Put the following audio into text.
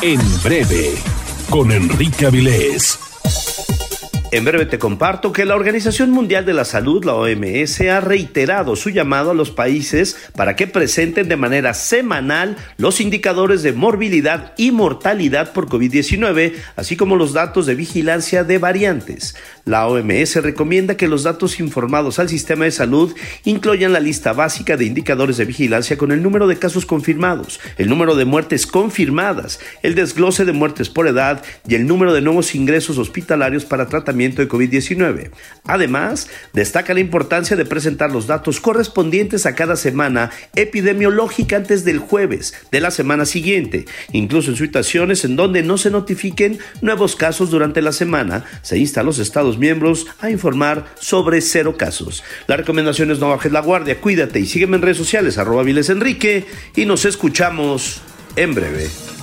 En breve, con Enrique Avilés. En breve te comparto que la Organización Mundial de la Salud, la OMS, ha reiterado su llamado a los países para que presenten de manera semanal los indicadores de morbilidad y mortalidad por COVID-19, así como los datos de vigilancia de variantes. La OMS recomienda que los datos informados al sistema de salud incluyan la lista básica de indicadores de vigilancia con el número de casos confirmados, el número de muertes confirmadas, el desglose de muertes por edad y el número de nuevos ingresos hospitalarios para tratamiento de COVID-19. Además, destaca la importancia de presentar los datos correspondientes a cada semana epidemiológica antes del jueves de la semana siguiente. Incluso en situaciones en donde no se notifiquen nuevos casos durante la semana, se insta a los Estados miembros a informar sobre 0 casos. La recomendación es no bajes la guardia, cuídate y sígueme en redes sociales @vilesenrique y nos escuchamos en breve.